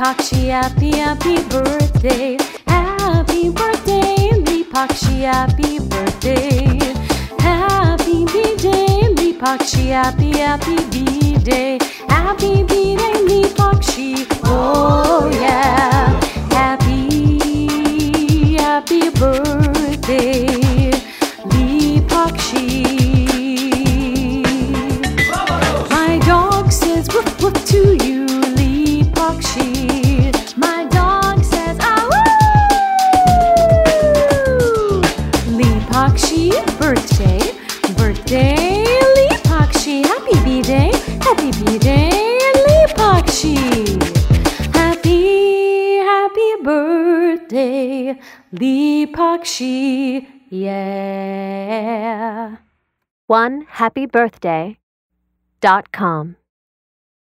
Leepakshi, happy, happy birthday. Happy birthday, Leepakshi, happy birthday. Happy B-Day, Leepakshi, happy, happy B-Day. Happy B-Day, Leepakshi, oh yeah. Happy, happy birthday, Leepakshi. My dog says woof woof to you, Leepakshi. My dog says ah woo. Leepakshi, birthday, birthday, Leepakshi. Happy B-Day, happy B-Day, Leepakshi. Happy, happy birthday, Leepakshi, yeah. OneHappyBirthday.com